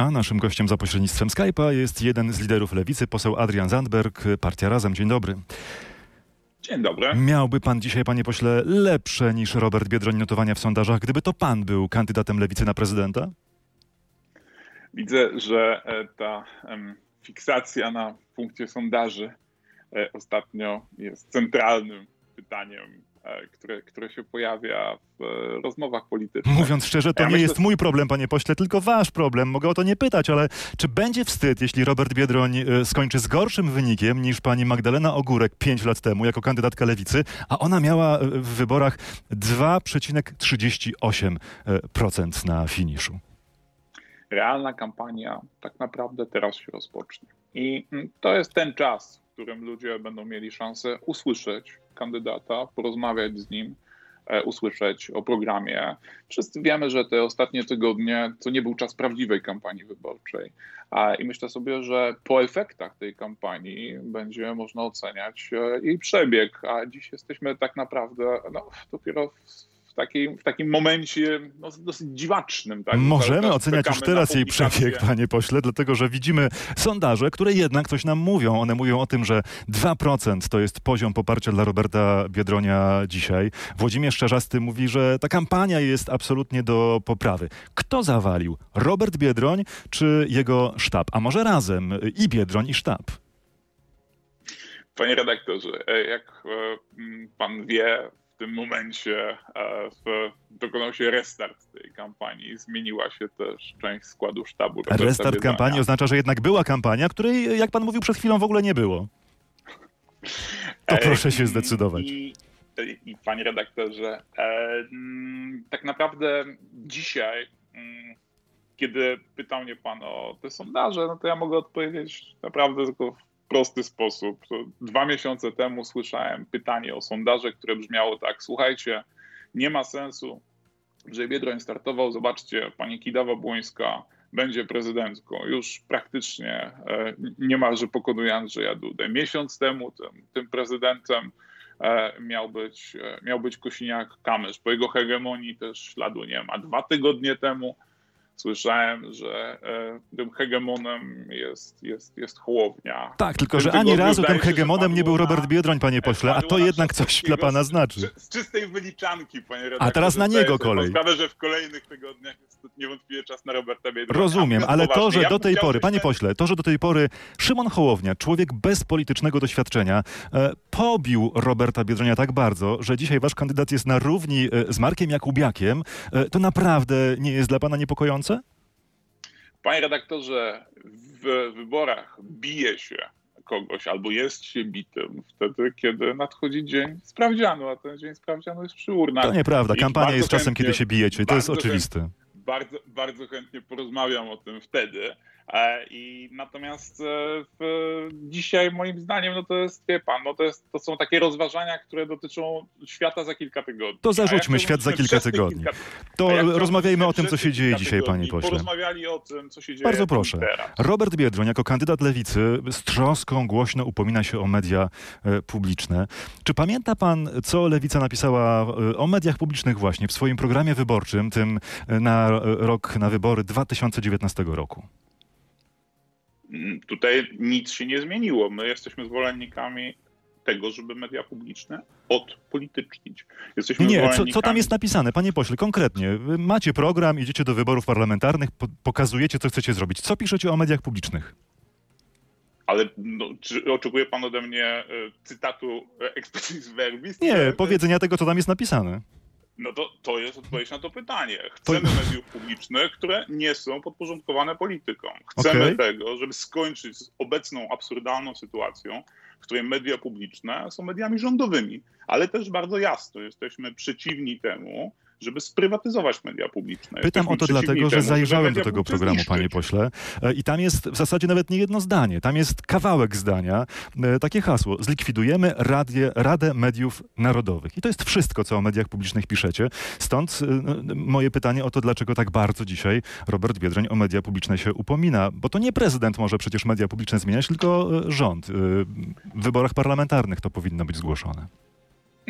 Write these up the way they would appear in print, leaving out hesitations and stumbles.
A naszym gościem za pośrednictwem Skype'a jest jeden z liderów Lewicy, poseł Adrian Zandberg, Partia Razem. Dzień dobry. Dzień dobry. Miałby pan dzisiaj, panie pośle, lepsze niż Robert Biedroń notowania w sondażach, gdyby to pan był kandydatem Lewicy na prezydenta? Widzę, że ta fiksacja na punkcie sondaży ostatnio jest centralnym pytaniem, które się pojawia w rozmowach politycznych. Mówiąc szczerze, to nie jest mój problem, panie pośle, tylko wasz problem. Mogę o to nie pytać, ale czy będzie wstyd, jeśli Robert Biedroń skończy z gorszym wynikiem niż pani Magdalena Ogórek 5 lat temu jako kandydatka Lewicy, a ona miała w wyborach 2,38% na finiszu? Realna kampania tak naprawdę teraz się rozpocznie. I to jest ten czas, w którym ludzie będą mieli szansę usłyszeć kandydata, porozmawiać z nim, usłyszeć o programie. Wszyscy wiemy, że te ostatnie tygodnie to nie był czas prawdziwej kampanii wyborczej. I myślę sobie, że po efektach tej kampanii będzie można oceniać jej przebieg. A dziś jesteśmy tak naprawdę dopiero w takim momencie dosyć dziwacznym. Tak? Możemy oceniać już teraz jej przebieg, panie pośle, dlatego że widzimy sondaże, które jednak coś nam mówią. One mówią o tym, że 2% to jest poziom poparcia dla Roberta Biedronia dzisiaj. Włodzimierz Czarzasty mówi, że ta kampania jest absolutnie do poprawy. Kto zawalił? Robert Biedroń czy jego sztab? A może razem i Biedroń, i sztab? Panie redaktorze, jak pan wie, w tym momencie dokonał się restart tej kampanii. Zmieniła się też część składu sztabu. Restart kampanii oznacza, że jednak była kampania, której, jak pan mówił przed chwilą, w ogóle nie było. To proszę się zdecydować. I panie redaktorze, tak naprawdę dzisiaj, kiedy pytał mnie pan o te sondaże, to ja mogę odpowiedzieć naprawdę tylko w prosty sposób. 2 miesiące temu słyszałem pytanie o sondaże, które brzmiało tak: słuchajcie, nie ma sensu, że Biedroń startował, zobaczcie, pani Kidawa-Błońska będzie prezydentką. Już praktycznie niemalże pokonuje Andrzeja Dudę. Miesiąc temu tym prezydentem miał być Kosiniak-Kamysz. Po jego hegemonii też śladu nie ma. 2 tygodnie temu słyszałem, że tym hegemonem jest Hołownia. Tak, tylko że ani razu tym hegemonem nie był Robert Biedroń, panie pośle, a to jednak coś dla pana znaczy. Z czystej wyliczanki, panie redaktorze. A teraz na niego kolej. Sprawę, że w kolejnych tygodniach jest to niewątpliwie czas na Roberta Biedronia. Rozumiem, ale to, że do tej pory, panie pośle, to, że do tej pory Szymon Hołownia, człowiek bez politycznego doświadczenia, pobił Roberta Biedronia tak bardzo, że dzisiaj wasz kandydat jest na równi z Markiem Jakubiakiem, to naprawdę nie jest dla pana niepokojące? Panie redaktorze, w wyborach bije się kogoś albo jest się bitym wtedy, kiedy nadchodzi dzień sprawdzianu, a ten dzień sprawdzianu jest przy urnach. To nieprawda. Kampania jest czasem, kiedy się bijecie. To jest oczywiste. Bardzo chętnie porozmawiam o tym wtedy. Natomiast dzisiaj moim zdaniem to jest, wie pan, to są takie rozważania, które dotyczą świata za kilka tygodni. To zarzućmy świat za kilka tygodni. Rozmawiajmy o tym, co się dzieje dzisiaj, panie pośle. Porozmawiali o tym, co się dzieje Bardzo proszę. teraz. Robert Biedroń jako kandydat Lewicy z troską głośno upomina się o media publiczne. Czy pamięta pan, co Lewica napisała o mediach publicznych właśnie w swoim programie wyborczym, tym na wybory 2019 roku? Tutaj nic się nie zmieniło. My jesteśmy zwolennikami tego, żeby media publiczne odpolitycznić. Co tam jest napisane, panie pośle, konkretnie? Macie program, idziecie do wyborów parlamentarnych, pokazujecie, co chcecie zrobić. Co piszecie o mediach publicznych? Ale czy oczekuje pan ode mnie cytatu expressis verbis? Nie, powiedzenia tego, co tam jest napisane. To jest odpowiedź na to pytanie. Chcemy mediów publicznych, które nie są podporządkowane politykom. Chcemy tego, żeby skończyć z obecną absurdalną sytuacją, w której media publiczne są mediami rządowymi. Ale też bardzo jasno jesteśmy przeciwni temu, żeby sprywatyzować media publiczne. Pytam o to dlatego, że zajrzałem do tego programu, panie pośle, i tam jest w zasadzie nawet nie jedno zdanie. Tam jest kawałek zdania, takie hasło: zlikwidujemy Radę Mediów Narodowych. I to jest wszystko, co o mediach publicznych piszecie. Stąd moje pytanie o to, dlaczego tak bardzo dzisiaj Robert Biedroń o media publiczne się upomina. Bo to nie prezydent może przecież media publiczne zmieniać, tylko rząd. W wyborach parlamentarnych to powinno być zgłoszone.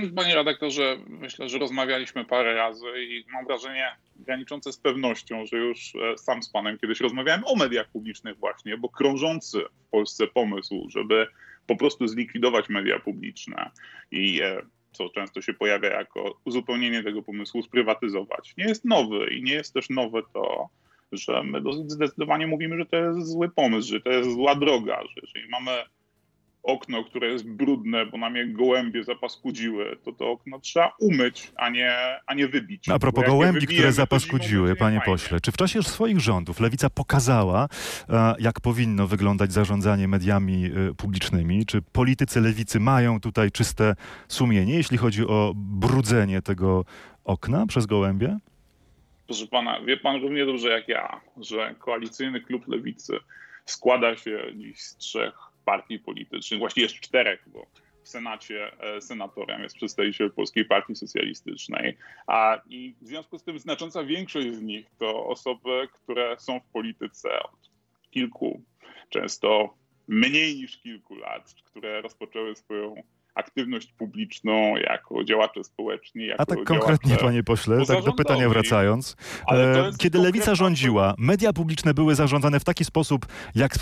Panie redaktorze, myślę, że rozmawialiśmy parę razy i mam wrażenie graniczące z pewnością, że już sam z panem kiedyś rozmawiałem o mediach publicznych właśnie, bo krążący w Polsce pomysł, żeby po prostu zlikwidować media publiczne i co często się pojawia jako uzupełnienie tego pomysłu, sprywatyzować, nie jest nowy i nie jest też nowe to, że my dosyć zdecydowanie mówimy, że to jest zły pomysł, że to jest zła droga, że jeżeli mamy okno, które jest brudne, bo nam je gołębie zapaskudziły, to okno trzeba umyć, a nie wybić. A propos gołębi, które zapaskudziły, panie pośle, czy w czasie swoich rządów Lewica pokazała, jak powinno wyglądać zarządzanie mediami publicznymi? Czy politycy Lewicy mają tutaj czyste sumienie, jeśli chodzi o brudzenie tego okna przez gołębie? Proszę pana, wie pan równie dobrze jak ja, że koalicyjny klub Lewicy składa się dziś z 3 partii politycznych, właściwie z 4, bo w Senacie senatorem jest przedstawiciel Polskiej Partii Socjalistycznej, i w związku z tym znacząca większość z nich to osoby, które są w polityce od kilku, często mniej niż kilku lat, które rozpoczęły swoją aktywność publiczną jako działacze społeczni. Jako a tak konkretnie, panie pośle, tak do pytania wracając. Kiedy Lewica rządziła, media publiczne były zarządzane w taki sposób, jak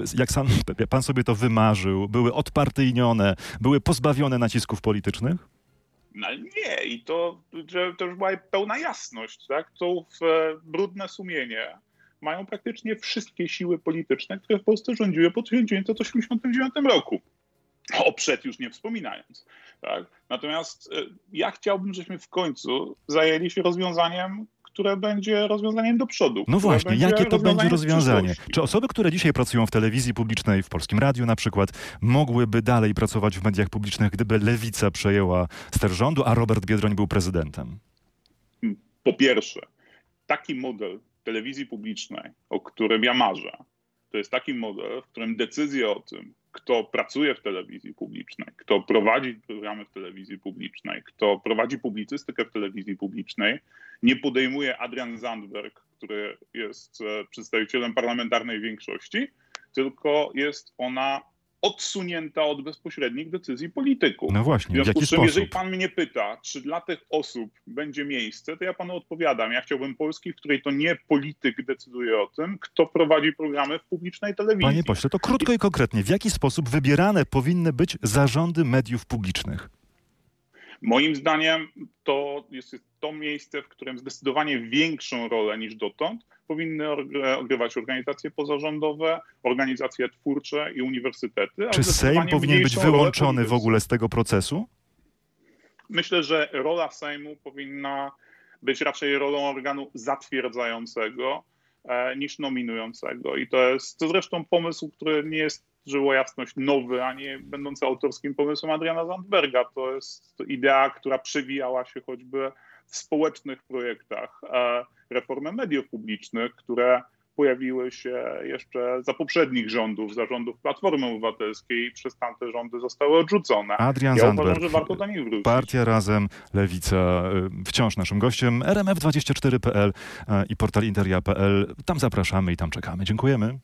pan sobie to wymarzył, były odpartyjnione, były pozbawione nacisków politycznych? No nie, i to już była pełna jasność, tak? To brudne sumienie mają praktycznie wszystkie siły polityczne, które w Polsce rządziły po 1989 roku. O przed już nie wspominając. Tak? Natomiast ja chciałbym, żebyśmy w końcu zajęli się rozwiązaniem, które będzie rozwiązaniem do przodu. No właśnie, jakie to będzie rozwiązanie? Czy osoby, które dzisiaj pracują w telewizji publicznej, w Polskim Radiu na przykład, mogłyby dalej pracować w mediach publicznych, gdyby Lewica przejęła ster rządu, a Robert Biedroń był prezydentem? Po pierwsze, taki model telewizji publicznej, o którym ja marzę, to jest taki model, w którym decyzje o tym, kto pracuje w telewizji publicznej, kto prowadzi programy w telewizji publicznej, kto prowadzi publicystykę w telewizji publicznej, nie podejmuje Adrian Zandberg, który jest przedstawicielem parlamentarnej większości, tylko jest ona odsunięta od bezpośrednich decyzji polityków. No właśnie, w związku jaki z czym, sposób? jeżeli pan mnie pyta, czy dla tych osób będzie miejsce, to ja panu odpowiadam. Ja chciałbym Polski, w której to nie polityk decyduje o tym, kto prowadzi programy w publicznej telewizji. Panie pośle, to krótko i konkretnie, w jaki sposób wybierane powinny być zarządy mediów publicznych? Moim zdaniem to jest to miejsce, w którym zdecydowanie większą rolę niż dotąd powinny odgrywać organizacje pozarządowe, organizacje twórcze i uniwersytety. Czy Sejm powinien być wyłączony w ogóle z tego procesu? Myślę, że rola Sejmu powinna być raczej rolą organu zatwierdzającego niż nominującego. I to jest zresztą pomysł, który nie jest, żyło jasność, nowy, a nie będący autorskim pomysłem Adriana Zandberga. To jest idea, która przewijała się choćby w społecznych projektach reformy mediów publicznych, które pojawiły się jeszcze za poprzednich rządów, za rządów Platformy Obywatelskiej i przez tamte rządy zostały odrzucone. Adrian Zandberg, uważam, że warto do nich wrócić. Partia Razem, Lewica, wciąż naszym gościem, rmf24.pl i portal interia.pl. Tam zapraszamy i tam czekamy. Dziękujemy.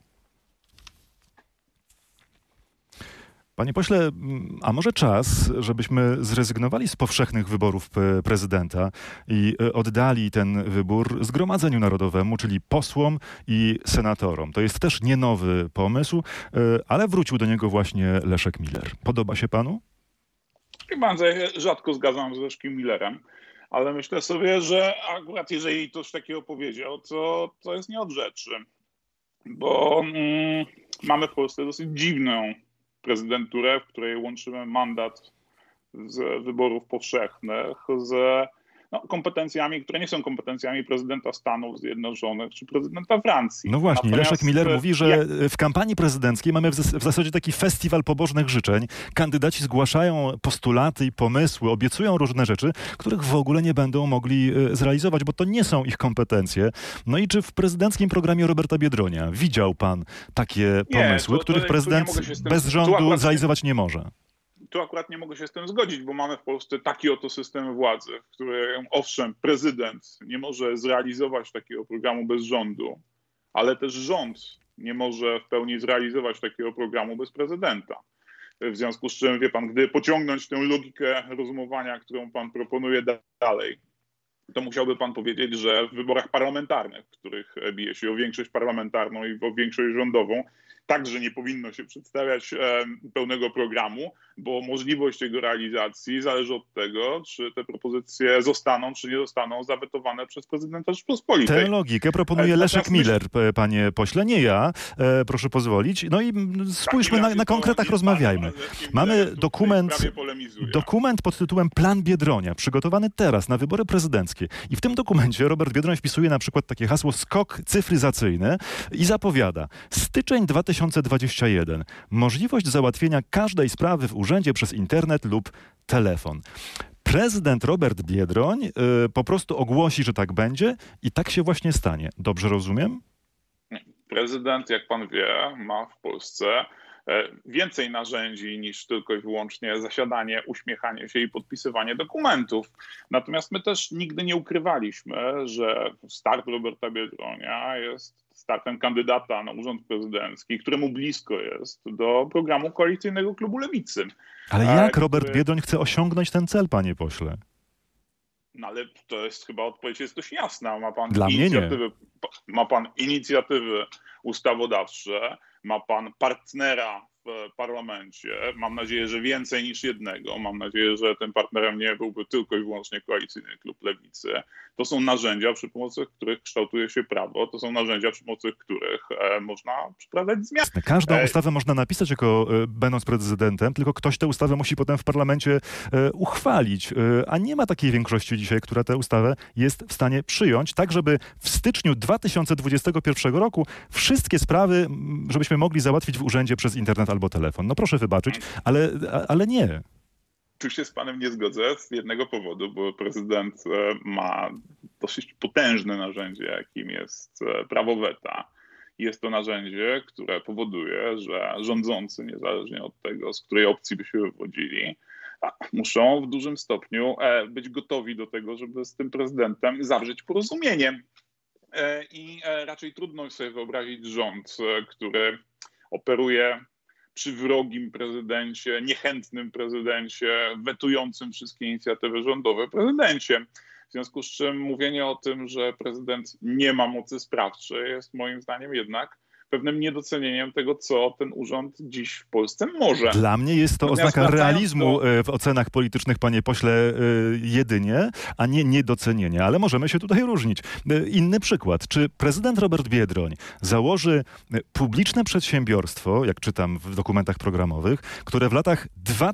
Panie pośle, a może czas, żebyśmy zrezygnowali z powszechnych wyborów prezydenta i oddali ten wybór Zgromadzeniu Narodowemu, czyli posłom i senatorom. To jest też nie nowy pomysł, ale wrócił do niego właśnie Leszek Miller. Podoba się panu? Chyba rzadko zgadzam z Leszkiem Millerem, ale myślę sobie, że akurat jeżeli ktoś takiego powiedział, to jest nie od rzeczy, bo mamy w Polsce dosyć dziwną prezydenturę, w której łączymy mandat z wyborów powszechnych z kompetencjami, które nie są kompetencjami prezydenta Stanów Zjednoczonych czy prezydenta Francji. No właśnie, natomiast Leszek Miller mówi, że w kampanii prezydenckiej mamy w zasadzie taki festiwal pobożnych życzeń. Kandydaci zgłaszają postulaty i pomysły, obiecują różne rzeczy, których w ogóle nie będą mogli zrealizować, bo to nie są ich kompetencje. No i czy w prezydenckim programie Roberta Biedronia widział pan takie pomysły, których prezydent bez rządu zrealizować nie może? Tu akurat nie mogę się z tym zgodzić, bo mamy w Polsce taki oto system władzy, w którym owszem, prezydent nie może zrealizować takiego programu bez rządu, ale też rząd nie może w pełni zrealizować takiego programu bez prezydenta. W związku z czym, wie pan, gdy pociągnąć tę logikę rozumowania, którą pan proponuje dalej, to musiałby pan powiedzieć, że w wyborach parlamentarnych, w których bije się o większość parlamentarną i o większość rządową, także nie powinno się przedstawiać pełnego programu, bo możliwość jego realizacji zależy od tego, czy te propozycje zostaną, czy nie zostaną zawetowane przez prezydenta Rzeczypospolitej. Tę logikę proponuje Leszek Miller, panie pośle, nie ja, proszę pozwolić. No i spójrzmy na konkretach, rozmawiajmy. Mamy dokument pod tytułem Plan Biedronia, przygotowany teraz na wybory prezydenckie. I w tym dokumencie Robert Biedroń wpisuje na przykład takie hasło skok cyfryzacyjny i zapowiada: styczeń 2021. Możliwość załatwienia każdej sprawy w urzędzie przez internet lub telefon. Prezydent Robert Biedroń po prostu ogłosi, że tak będzie i tak się właśnie stanie. Dobrze rozumiem? Prezydent, jak pan wie, ma w Polsce więcej narzędzi niż tylko i wyłącznie zasiadanie, uśmiechanie się i podpisywanie dokumentów. Natomiast my też nigdy nie ukrywaliśmy, że start Roberta Biedronia jest startem kandydata na urząd prezydencki, któremu blisko jest do programu koalicyjnego klubu Lewicy. Ale jak Robert Biedroń chce osiągnąć ten cel, panie pośle? No ale to jest chyba odpowiedź jest dość jasna. Dla mnie nie. Ma pan inicjatywy ustawodawcze, ma pan partnera w parlamencie. Mam nadzieję, że więcej niż jednego. Mam nadzieję, że tym partnerem nie byłby tylko i wyłącznie koalicyjny klub Lewicy. To są narzędzia, przy pomocy których kształtuje się prawo. To są narzędzia, przy pomocy których można przeprowadzać zmiany. Każdą ustawę można napisać będąc prezydentem, tylko ktoś tę ustawę musi potem w parlamencie uchwalić. A nie ma takiej większości dzisiaj, która tę ustawę jest w stanie przyjąć, tak żeby w styczniu 2021 roku wszystkie sprawy, żebyśmy mogli załatwić w urzędzie przez internet albo telefon. No proszę wybaczyć, ale nie. Tu się z panem nie zgodzę z jednego powodu, bo prezydent ma dosyć potężne narzędzie, jakim jest prawo weta. Jest to narzędzie, które powoduje, że rządzący, niezależnie od tego, z której opcji by się wywodzili, muszą w dużym stopniu być gotowi do tego, żeby z tym prezydentem zawrzeć porozumienie. I raczej trudno sobie wyobrazić rząd, który operuje przy wrogim prezydencie, niechętnym prezydencie, wetującym wszystkie inicjatywy rządowe prezydencie. W związku z czym mówienie o tym, że prezydent nie ma mocy sprawczej, jest moim zdaniem jednak pewnym niedocenieniem tego, co ten urząd dziś w Polsce może. Dla mnie jest to oznaka realizmu w ocenach politycznych, panie pośle, jedynie, a nie niedocenienia, ale możemy się tutaj różnić. Inny przykład. Czy prezydent Robert Biedroń założy publiczne przedsiębiorstwo, jak czytam w dokumentach programowych, które w latach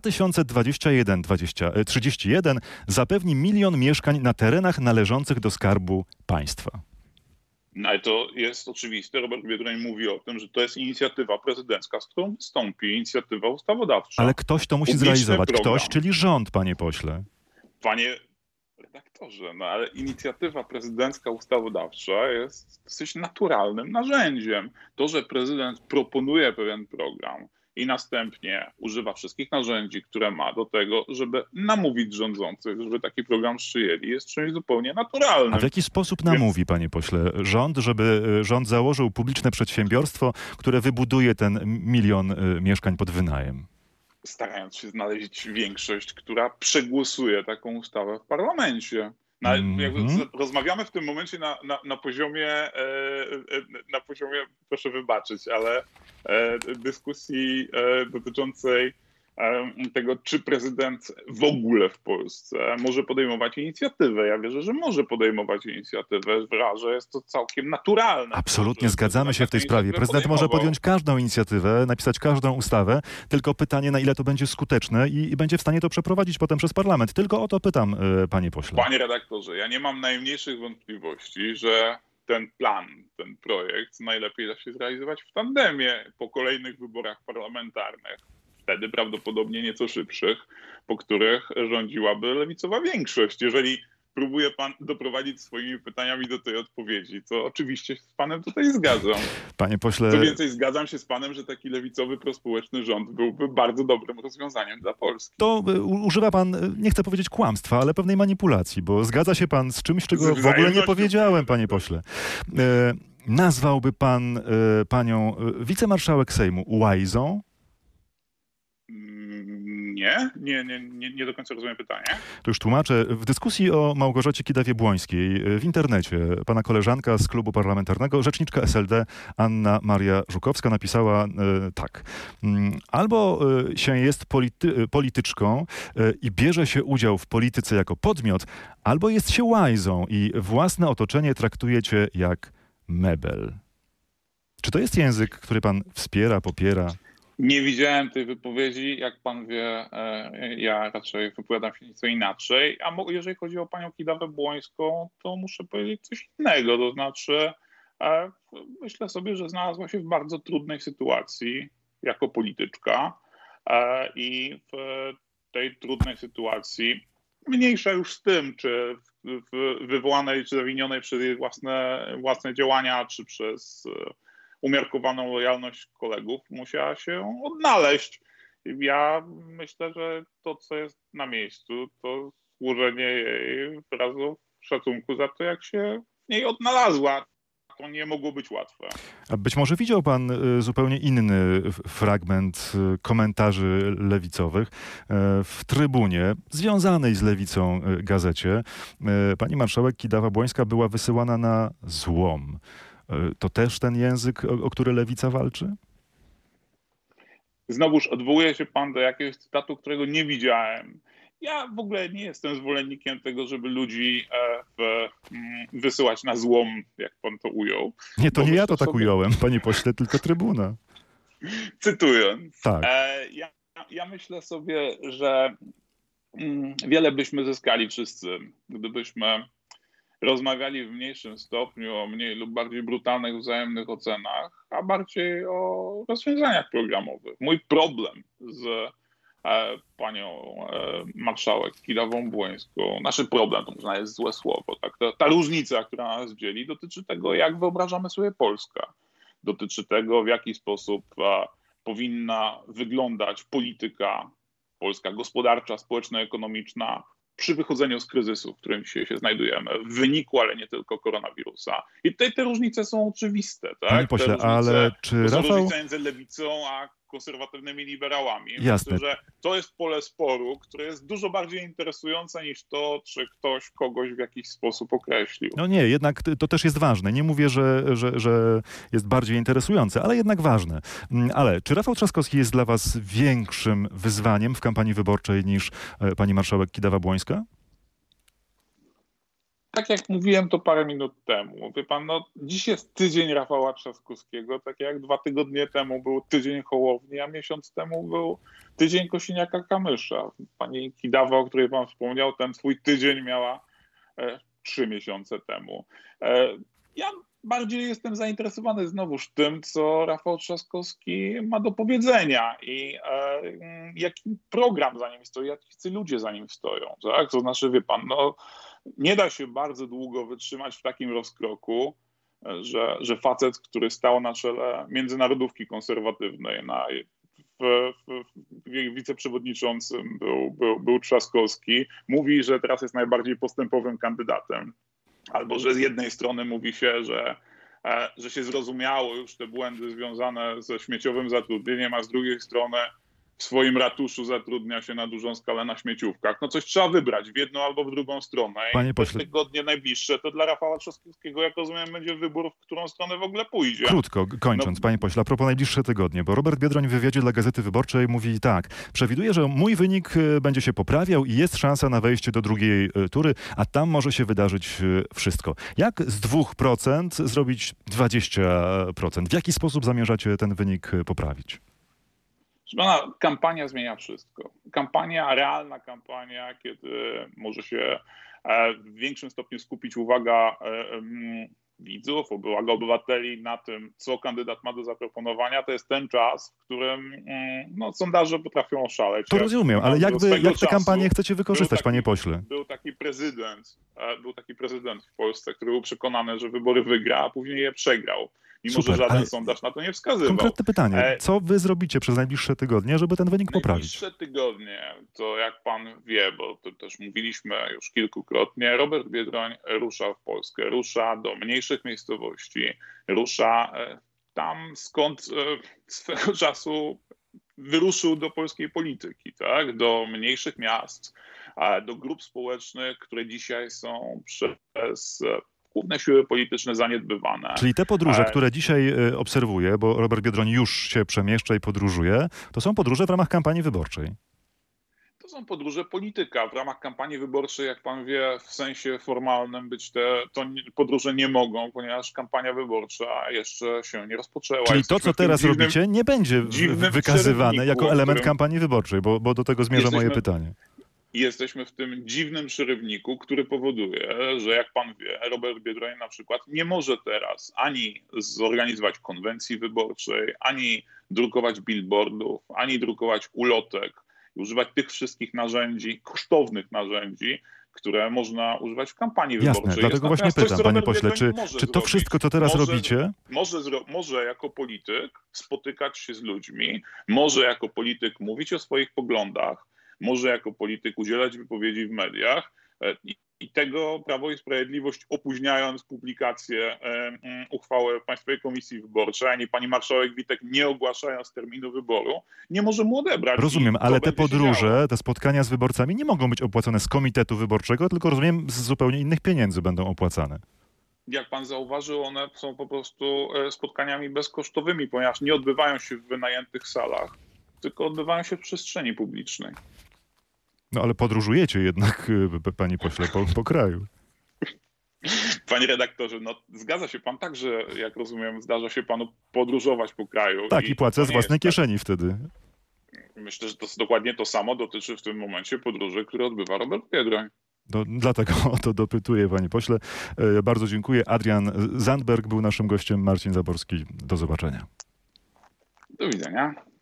2021-2031 zapewni 1 000 000 mieszkań na terenach należących do Skarbu Państwa? No ale to jest oczywiste. Robert Biedroń mówi o tym, że to jest inicjatywa prezydencka, z którą wystąpi, inicjatywa ustawodawcza. Ale ktoś to musi zrealizować. Ktoś, czyli rząd, panie pośle. Panie redaktorze, no ale inicjatywa prezydencka ustawodawcza jest dosyć naturalnym narzędziem. To, że prezydent proponuje pewien program i następnie używa wszystkich narzędzi, które ma do tego, żeby namówić rządzących, żeby taki program przyjęli, jest czymś zupełnie naturalnym. A w jaki sposób namówi, panie pośle, rząd, żeby rząd założył publiczne przedsiębiorstwo, które wybuduje ten 1 000 000 mieszkań pod wynajem? Starając się znaleźć większość, która przegłosuje taką ustawę w parlamencie. No, rozmawiamy w tym momencie na poziomie, proszę wybaczyć, ale dyskusji dotyczącej tego, czy prezydent w ogóle w Polsce może podejmować inicjatywę. Ja wierzę, że może podejmować inicjatywę, że jest to całkiem naturalne. Absolutnie zgadzamy się w tej sprawie. Prezydent może podjąć każdą inicjatywę, napisać każdą ustawę, tylko pytanie, na ile to będzie skuteczne i będzie w stanie to przeprowadzić potem przez parlament. Tylko o to pytam, panie pośle. Panie redaktorze, ja nie mam najmniejszych wątpliwości, że ten plan, ten projekt najlepiej da się zrealizować w tandemie po kolejnych wyborach parlamentarnych. Wtedy prawdopodobnie nieco szybszych, po których rządziłaby lewicowa większość. Jeżeli próbuje pan doprowadzić swoimi pytaniami do tej odpowiedzi, to oczywiście się z panem tutaj zgadzam. Panie pośle... Co więcej, zgadzam się z panem, że taki lewicowy, prospołeczny rząd byłby bardzo dobrym rozwiązaniem dla Polski. To używa pan, nie chcę powiedzieć kłamstwa, ale pewnej manipulacji, bo zgadza się pan z czymś, czego w ogóle nie powiedziałem, panie pośle. Nazwałby pan panią wicemarszałek Sejmu łajzą? Nie do końca rozumiem pytanie. To już tłumaczę. W dyskusji o Małgorzacie Kidawie-Błońskiej w internecie pana koleżanka z klubu parlamentarnego, rzeczniczka SLD Anna Maria Żukowska napisała tak. Albo się jest polityczką i bierze się udział w polityce jako podmiot, albo jest się łajzą i własne otoczenie traktujecie jak mebel. Czy to jest język, który pan wspiera, popiera? Nie widziałem tej wypowiedzi. Jak pan wie, ja raczej wypowiadam się nieco inaczej. A jeżeli chodzi o panią Kidawę-Błońską, to muszę powiedzieć coś innego. To znaczy, myślę sobie, że znalazła się w bardzo trudnej sytuacji jako polityczka i w tej trudnej sytuacji, mniejsza już z tym, czy wywołanej, czy zawinionej przez jej własne działania, czy przez umiarkowaną lojalność kolegów, musiała się odnaleźć. Ja myślę, że to, co jest na miejscu, to służenie jej wyrazów szacunku za to, jak się w niej odnalazła. To nie mogło być łatwe. A być może widział pan zupełnie inny fragment komentarzy lewicowych w Trybunie, związanej z lewicą gazecie. Pani marszałek Kidawa-Błońska była wysyłana na złom. To też ten język, o który lewica walczy? Znowuż odwołuje się pan do jakiegoś cytatu, którego nie widziałem. Ja w ogóle nie jestem zwolennikiem tego, żeby ludzi wysyłać na złom, jak pan to ujął. Nie, to nie ja to tak ująłem, panie pośle, tylko Trybuna. Cytując. Tak. Ja myślę sobie, że wiele byśmy zyskali wszyscy, gdybyśmy rozmawiali w mniejszym stopniu o mniej lub bardziej brutalnych wzajemnych ocenach, a bardziej o rozwiązaniach programowych. Mój problem z panią marszałek Kidawą-Błońską, nasz problem, to może jest złe słowo, tak? Ta różnica, która nas dzieli, dotyczy tego, jak wyobrażamy sobie Polskę. Dotyczy tego, w jaki sposób powinna wyglądać polityka polska, gospodarcza, społeczno-ekonomiczna przy wychodzeniu z kryzysu, w którym dzisiaj się znajdujemy, w wyniku, ale nie tylko koronawirusa. I tutaj te różnice są oczywiste. Tak? Panie pośle, ale czy Rafał... różnica między lewicą a konserwatywnymi liberałami. Jasne. Myślę, że to jest pole sporu, które jest dużo bardziej interesujące niż to, czy ktoś kogoś w jakiś sposób określił. No nie, jednak to też jest ważne. Nie mówię, że jest bardziej interesujące, ale jednak ważne. Ale czy Rafał Trzaskowski jest dla was większym wyzwaniem w kampanii wyborczej niż pani marszałek Kidawa-Błońska? Tak jak mówiłem to parę minut temu. Wie pan, dziś jest tydzień Rafała Trzaskowskiego, tak jak 2 tygodnie temu był tydzień Hołowni, a miesiąc temu był tydzień Kosiniaka-Kamysza. Pani Kidawa, o której pan wspomniał, ten swój tydzień miała 3 miesiące temu. Ja bardziej jestem zainteresowany znowuż tym, co Rafał Trzaskowski ma do powiedzenia i jaki program za nim stoi, jacy ludzie za nim stoją. Tak? To znaczy, wie pan, nie da się bardzo długo wytrzymać w takim rozkroku, że facet, który stał na czele międzynarodówki konserwatywnej, wiceprzewodniczącym był Trzaskowski, mówi, że teraz jest najbardziej postępowym kandydatem. Albo że z jednej strony mówi się, że się zrozumiało już te błędy związane ze śmieciowym zatrudnieniem, a z drugiej strony w swoim ratuszu zatrudnia się na dużą skalę na śmieciówkach. Coś trzeba wybrać w jedną albo w drugą stronę. Panie pośle, te tygodnie najbliższe to dla Rafała Trzaskowskiego, jak rozumiem, będzie wybór, w którą stronę w ogóle pójdzie. Krótko, kończąc, panie pośle, a propos najbliższe tygodnie, bo Robert Biedroń w wywiadzie dla Gazety Wyborczej mówi tak: przewiduje, że mój wynik będzie się poprawiał i jest szansa na wejście do drugiej tury, a tam może się wydarzyć wszystko. Jak z 2% zrobić 20%? W jaki sposób zamierzacie ten wynik poprawić? Kampania zmienia wszystko. Realna kampania, kiedy może się w większym stopniu skupić uwaga widzów, uwaga obywateli na tym, co kandydat ma do zaproponowania, to jest ten czas, w którym sondaże potrafią oszaleć. To rozumiem, ale jak tę kampanię chcecie wykorzystać, panie pośle? Był taki prezydent w Polsce, który był przekonany, że wybory wygra, a później je przegrał. Mimo że żaden sondaż na to nie wskazywał. Konkretne pytanie. Co wy zrobicie przez najbliższe tygodnie, żeby ten wynik poprawić? Najbliższe tygodnie, to jak pan wie, bo to też mówiliśmy już kilkukrotnie, Robert Biedroń rusza w Polskę, rusza do mniejszych miejscowości, rusza tam, skąd swego czasu wyruszył do polskiej polityki, tak? Do mniejszych miast, do grup społecznych, które dzisiaj są przez główne siły polityczne zaniedbywane. Czyli te podróże, które dzisiaj obserwuję, bo Robert Biedroń już się przemieszcza i podróżuje, to są podróże w ramach kampanii wyborczej. To są podróże polityka. W ramach kampanii wyborczej, jak pan wie, w sensie formalnym podróże nie mogą, ponieważ kampania wyborcza jeszcze się nie rozpoczęła. Czyli to, co teraz robicie, nie będzie wykazywane jako element kampanii wyborczej, bo do tego zmierza moje pytanie. Jesteśmy w tym dziwnym przerywniku, który powoduje, że jak pan wie, Robert Biedroń na przykład nie może teraz ani zorganizować konwencji wyborczej, ani drukować billboardów, ani drukować ulotek, używać tych wszystkich narzędzi, kosztownych narzędzi, które można używać w kampanii wyborczej. Jasne, dlatego właśnie pytam, panie pośle, czy to wszystko, co teraz robicie... Może jako polityk spotykać się z ludźmi, może jako polityk mówić o swoich poglądach, może jako polityk udzielać wypowiedzi w mediach i tego Prawo i Sprawiedliwość, opóźniając publikację uchwały Państwowej Komisji Wyborczej, ani pani marszałek Witek nie ogłaszając terminu wyboru, nie może mu odebrać. Rozumiem, ale te podróże, te spotkania z wyborcami nie mogą być opłacane z komitetu wyborczego, tylko rozumiem, z zupełnie innych pieniędzy będą opłacane. Jak pan zauważył, one są po prostu spotkaniami bezkosztowymi, ponieważ nie odbywają się w wynajętych salach, tylko odbywają się w przestrzeni publicznej. No ale podróżujecie jednak, panie pośle, po kraju. Panie redaktorze, no zgadza się pan tak, że jak rozumiem, zdarza się panu podróżować po kraju. Tak, i płacę z własnej kieszeni wtedy. Myślę, że to dokładnie to samo dotyczy w tym momencie podróży, które odbywa Robert Biedroń. No, dlatego o to dopytuję, panie pośle. Bardzo dziękuję. Adrian Zandberg był naszym gościem, Marcin Zaborski. Do zobaczenia. Do widzenia.